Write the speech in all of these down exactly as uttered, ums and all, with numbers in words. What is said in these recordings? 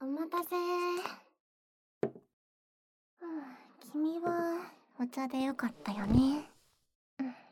お待たせ。うん、君はお茶でよかったよね。うん。で、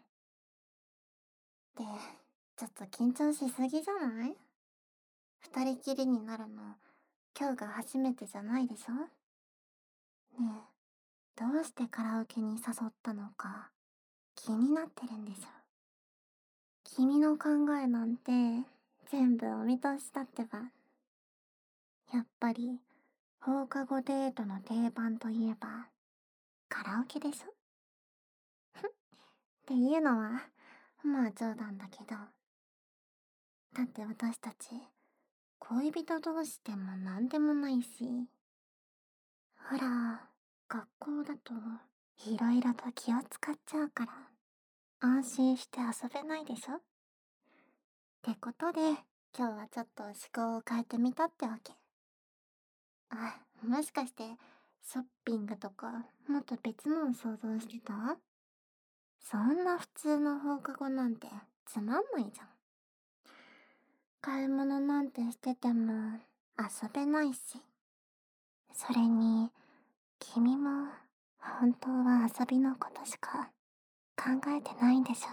ちょっと緊張しすぎじゃない？二人きりになるの、今日が初めてじゃないでしょ？ねえ、どうしてカラオケに誘ったのか気になってるんでしょ？君の考えなんて全部お見通しだってば。やっぱり放課後デートの定番といえばカラオケでしょ？っていうのはまあ冗談だけど、だって私たち恋人同士でもなんでもないし、ほら学校だといろいろと気を使っちゃうから安心して遊べないでしょ？ってことで今日はちょっと思考を変えてみたってわけ。あ、もしかしてショッピングとかもっと別のを想像してた？そんな普通の放課後なんてつまんないじゃん。買い物なんてしてても遊べないし、それに君も本当は遊びのことしか考えてないんでしょ？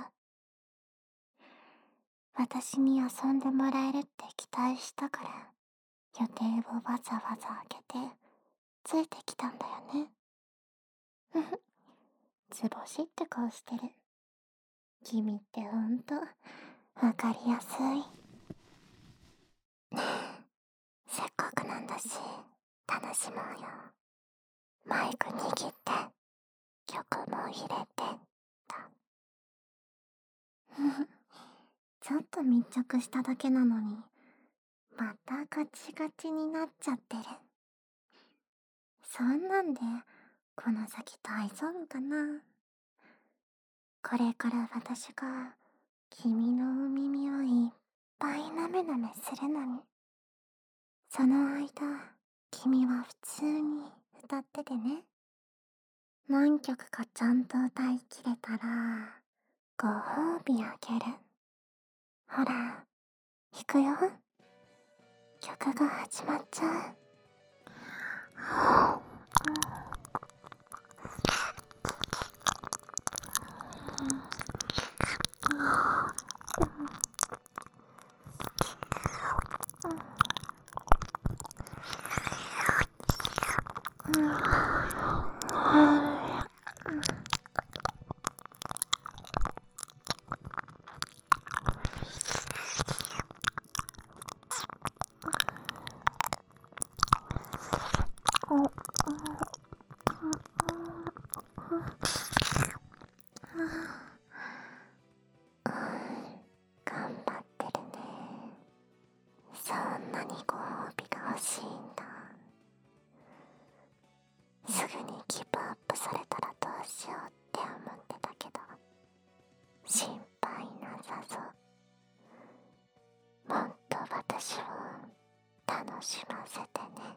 私に遊んでもらえるって期待したから予定をわざわざ開けてついてきたんだよね。ふふ、図星って顔してる。君ってほんとわかりやすい。ねえ、せっかくなんだし楽しもうよ。マイク握って曲も入れてた。ふふ、ちょっと密着しただけなのにまたガチガチになっちゃってる。そんなんでこの先大丈夫かな？これから私が君のお耳をいっぱいなめなめするのに、その間君は普通に歌っててね。何曲かちゃんと歌い切れたらご褒美あげる。ほら、弾くよ。曲が始まっちゃう。頑張ってるね。そんなにご褒美が欲しいんだ。すぐにギブアップされたらどうしようって思ってたけど、心配なさそう。もっと私を楽しませてね。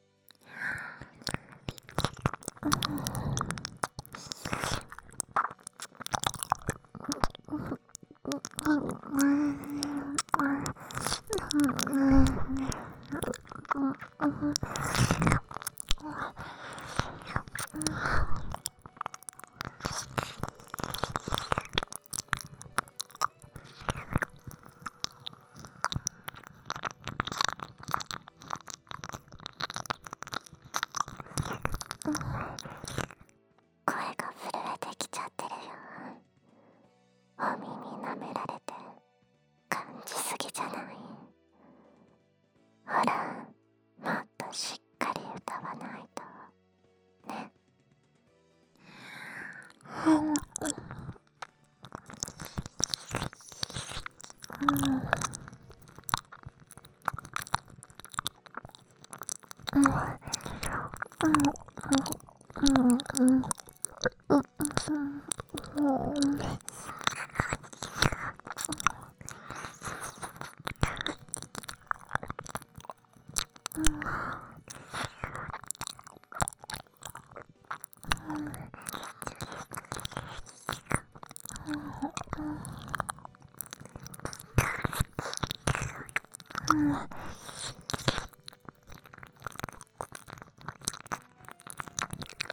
声が震えてきちゃってるよ。お耳舐められて感じすぎじゃない？ほら、もっとしっかり歌わないとね。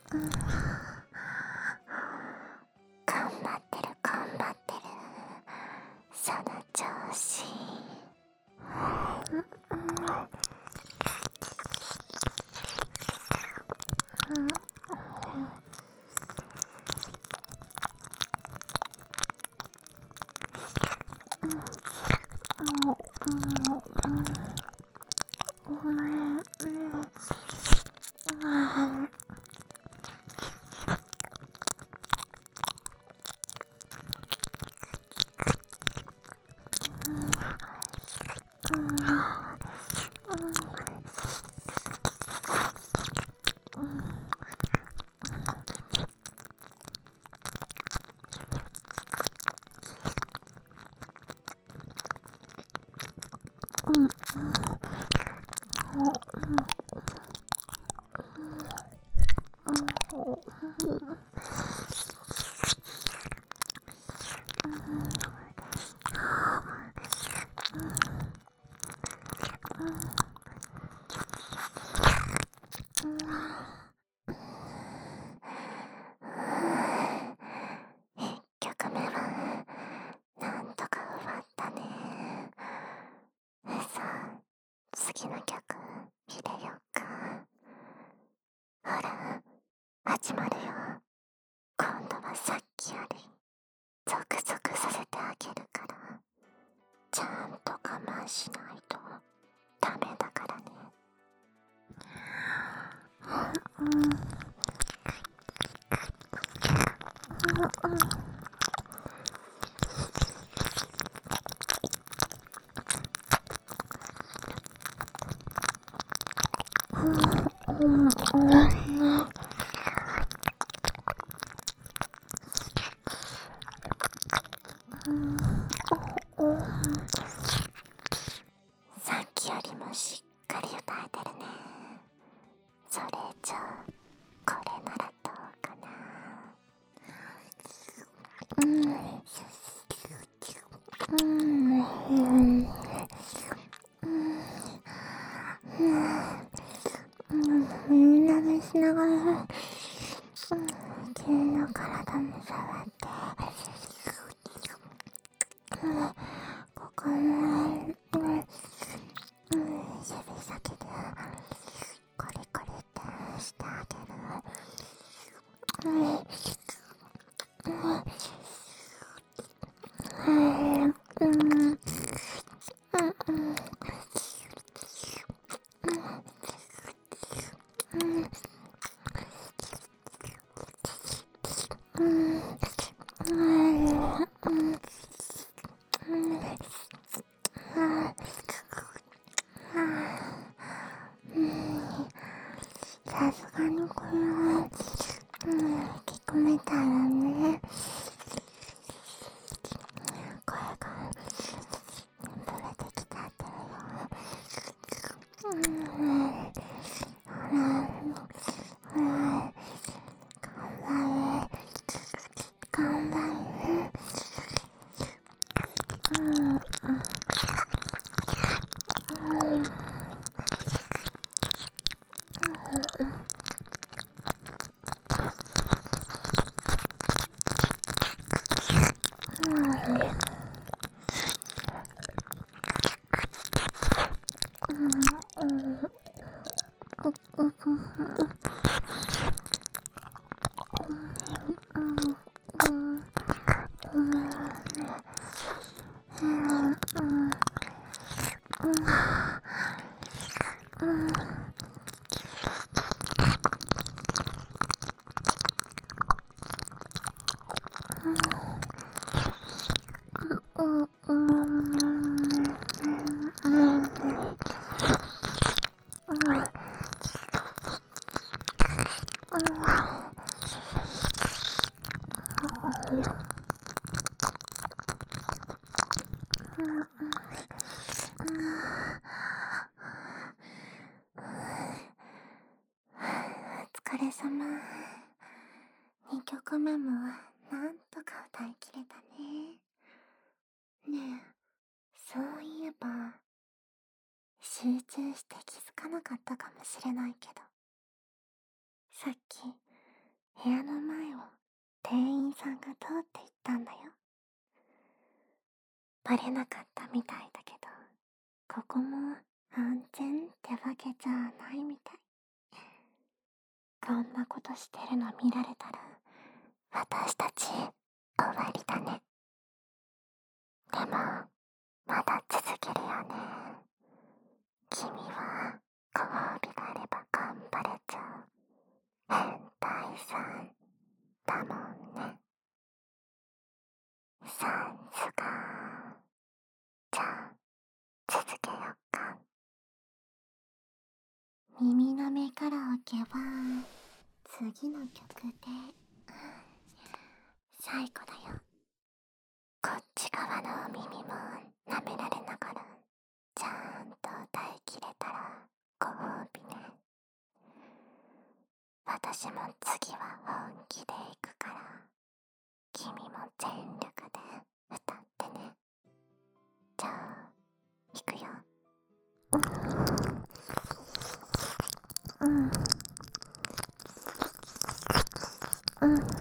頑張ってる頑張ってる。その調子。局目はなんとか終わったね。さあ、次の曲入れよっか。ほら、始まるよ。今度はさっきよりゾクゾクさせてあげるから、ちゃんと我慢しないとダメだからね。さっきよりもしっかり歌えてるね。それじゃあこれならどうかな。みんなでしながら君の体も触って、ここも指先でコリコリってしてあげる。さすがにこれは、うん、引き込めたらね。声が取れてきたってよ。うん、ほら、ほら、頑張れ、頑張れ。うん、うん、お疲れ様。にきょくめもなんとか歌い切れたね。ねえ、そういえば集中して気づかなかったかもしれないけど、さっき部屋の前を店員さんが通っていったんだよ。バレなかったみたいだけど、ここも安全ってわけじゃないみたい。こんなことしてるの見られたら、私たち終わりだね。でも、まだ続けるよね。君はご褒美があれば頑張れちゃう変態さんだもんね。さんすが。じゃあ、続けよっか。耳の目カラオケは次の曲で最後だよ。こっち側のお耳も舐められながらちゃんと歌い切れたらご褒美ね。私も次は本気でいくから君も全力で歌ってね。じゃあいくよ。うんうんうん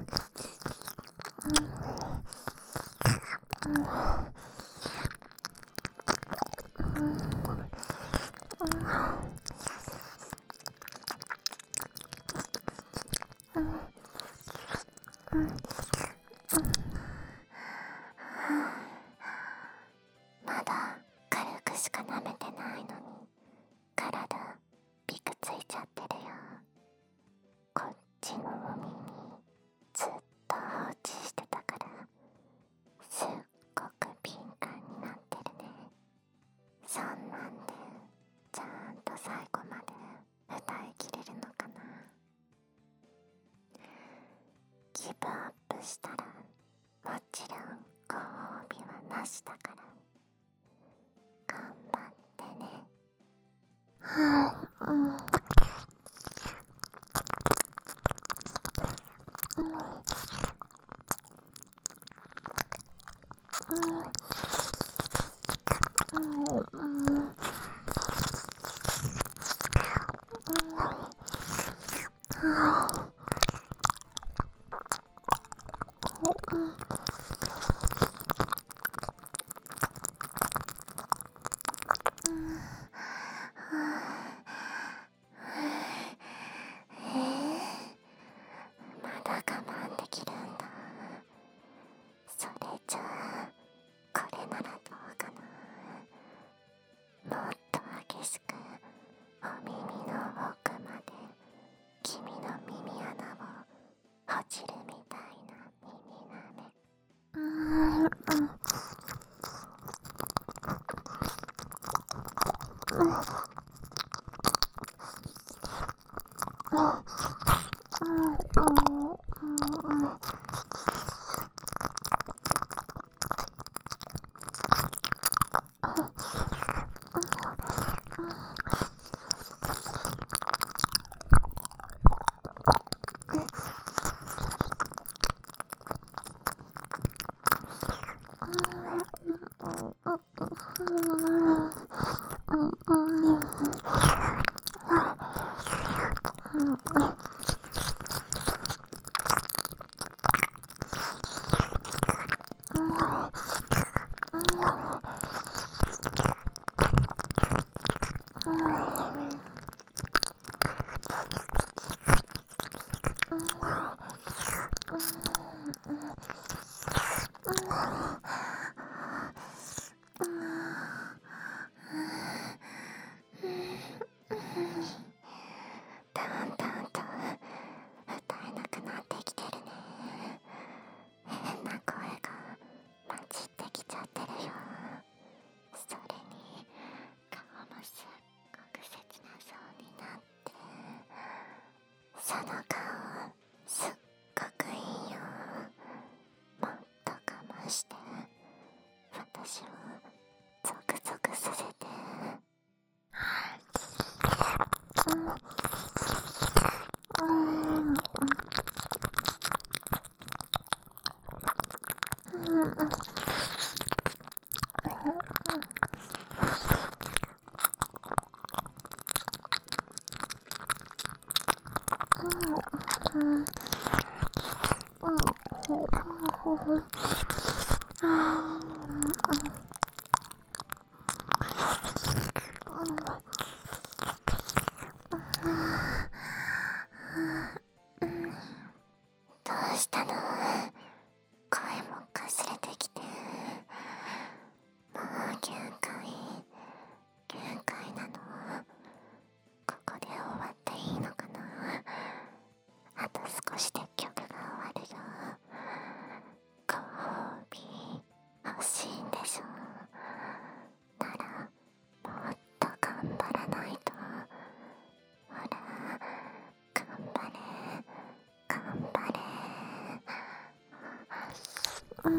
まだ軽くしか舐めてないのに体ピクついちゃってるよ。こっちのお耳ずっと放置してたからすっごく敏感になってるね。そんなんでちゃんと最後まで歌い切れるのかな。ギブアップしたらもちろんご褒美はなしだから頑張ってね。はぁ、うんまだ我慢できるんだ。それじゃあこれならどうかな。もっと激しくお耳の奥まで君の耳穴をほじるみたいな耳なめ。うーんうんだんだんと歌えなくなってきてるね。変な声が混じってきちゃってるよ。それに顔もすっごく切なそうになって、その顔すっごくいいよ。もっと我慢して私をゾクゾクさせて。 どうしたの？声もかすれてきて。もう限界、限界なの。ここで終わっていいのかな。あと少しで曲が終わるよ。ご褒美欲しいんでしょ。ならもっと頑張らないと。ほら、頑張れ、頑張れ。うん。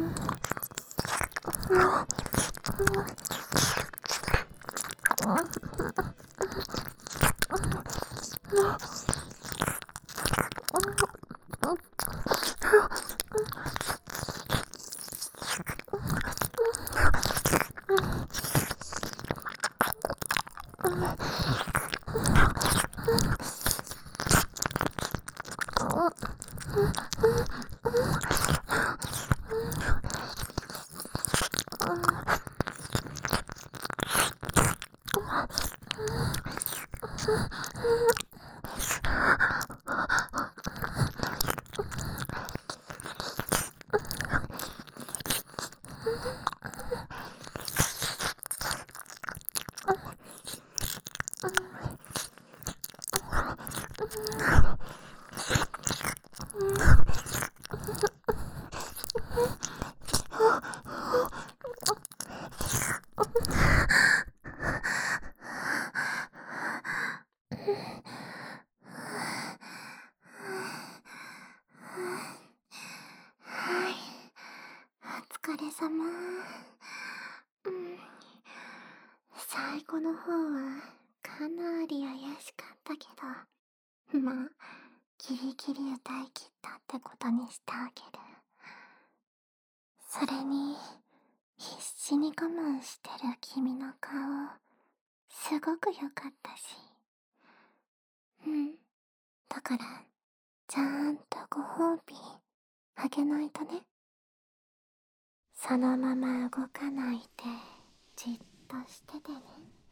お疲れ様。うん、最後の方はかなり怪しかったけど、まあギリギリ歌い切ったってことにしてあげる。それに必死に我慢してる君の顔すごく良かったし、うん、だからちゃんとご褒美あげないとね。そのまま動かないでじっとしててね。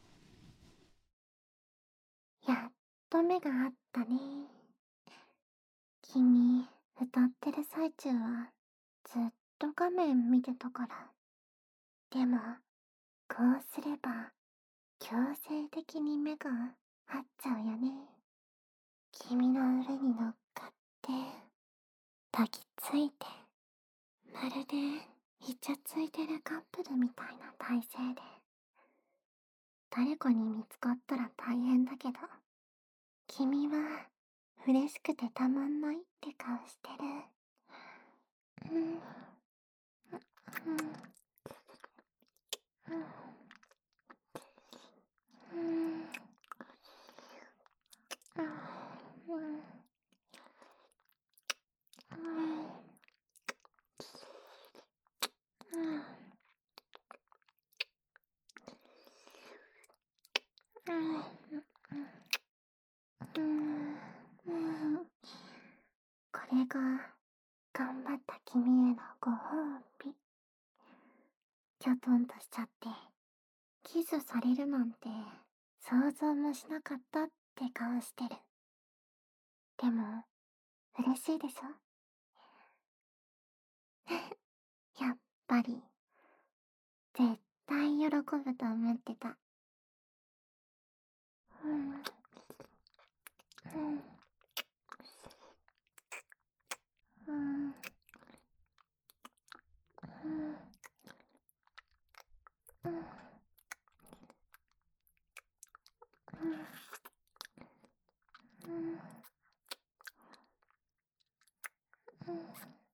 やっと目が合ったね。君、歌ってる最中はずっと画面見てたから。でも、こうすれば強制的に目が合っちゃうよね。君の上に乗っかって抱きついて、まるでイチャついてるカップルみたいな体勢で。誰かに見つかったら大変だけど、君は嬉しくてたまんないって顔してる。うん。うん。うん。うん。うん。うん。これが頑張った君へのご褒美。キョトンとしちゃってキスされるなんて想像もしなかったって顔してる。でも嬉しいでしょ。やっぱり絶対喜ぶと思ってた。うん。うんうん。うんうんうんうん。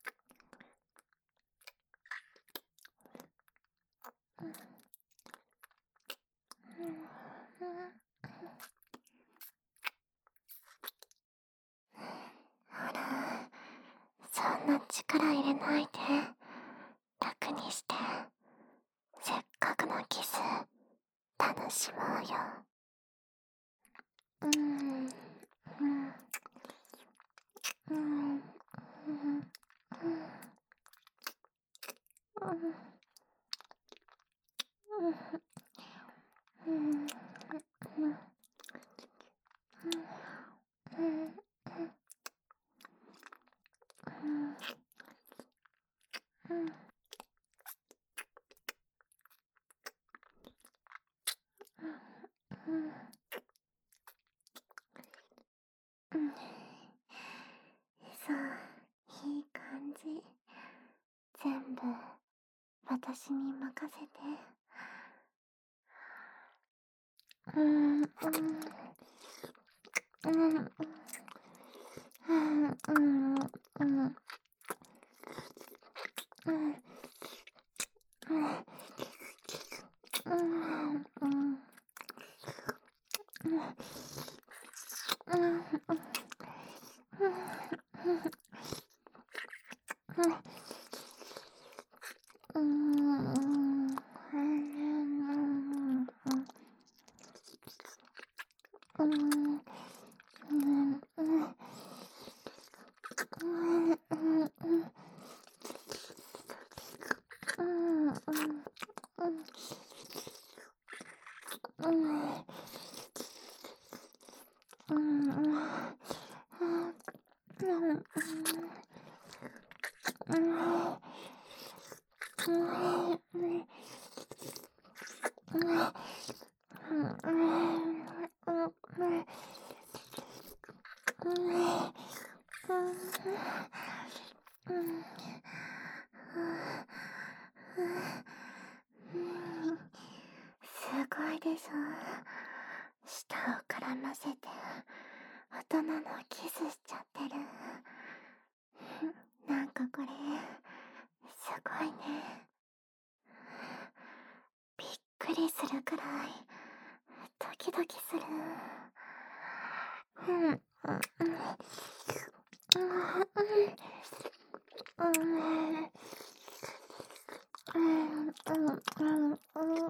ほら、そんな力入れないで楽にして。せっかくのキス楽しもうよ。うんうんうんうんうん私に任せて。うん、うん、うん、うん、うん、うん、うん、うん、うん、うん、うん、うん、すごいでしょ。舌を絡ませて大人のキスしちゃってる。なんかこれすごいね。びっくりするくらいドキドキする。うん、うん、うん、うん、うん、うん、うん、うん、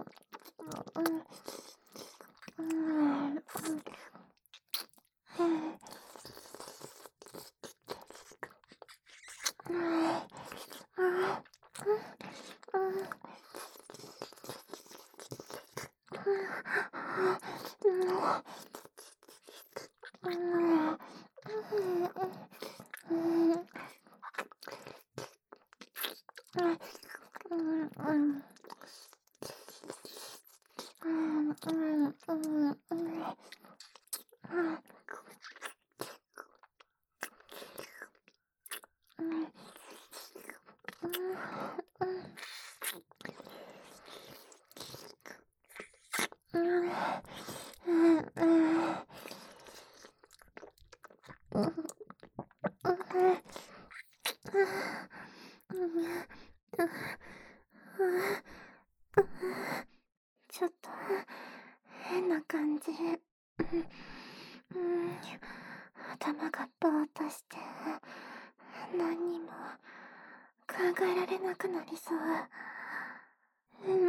ちょっと変な感じ。うん、頭がぼーっとして何にも考えられなくなりそう。うん、うん、うん、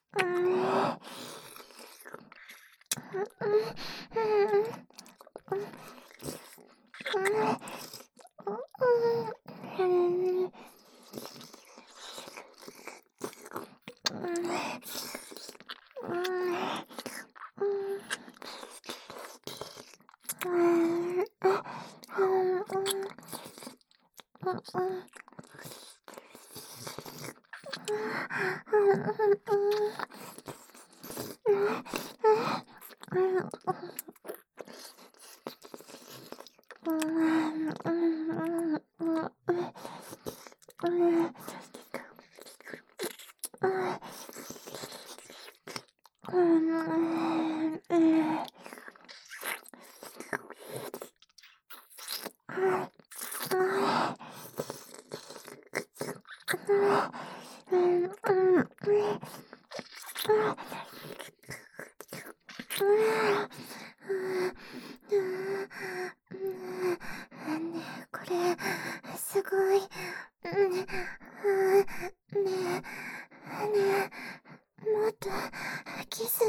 これすごい。ね、ねねねもっとキス。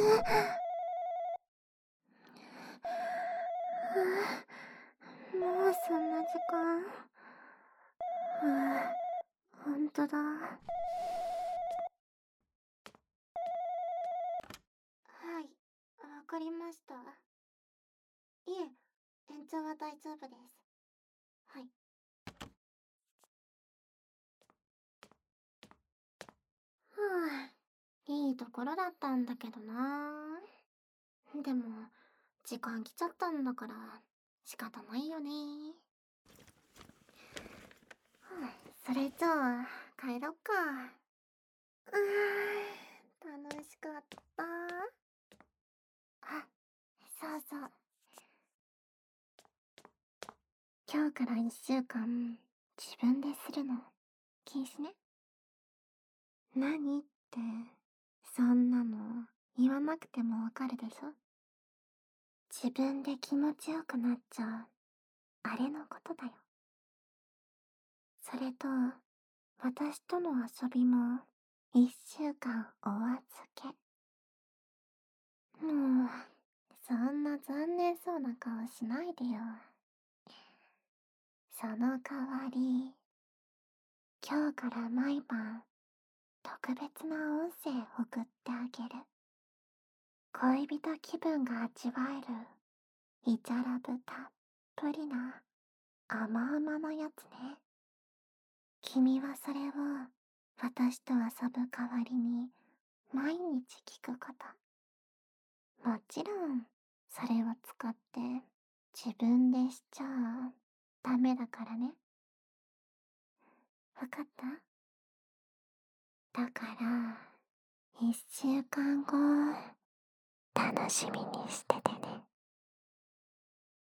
もうそんな時間。ああ、ほんとだ。はい、わかりました。いえ、延長は大丈夫です。はい。はあ、いいところだったんだけどな。でも、時間来ちゃったんだから、仕方ないよね。はあ、それじゃあ、帰ろっか。 あー、楽しかった。あ、そうそう。今日から一週間、自分でするの、禁止ね。何って、そんなの、言わなくてもわかるでしょ。自分で気持ちよくなっちゃう、あれのことだよ。それと、私との遊びも、一週間お預け。もう、そんな残念そうな顔しないでよ。その代わり、今日から毎晩、特別な音声送ってあげる。恋人気分が味わえる、イチャラブたっぷりな、甘々なやつね。君はそれを、私と遊ぶ代わりに、毎日聞くこと。もちろん、それを使って、自分でしちゃダメだからね。わかった？だから、一週間後、楽しみにしててね。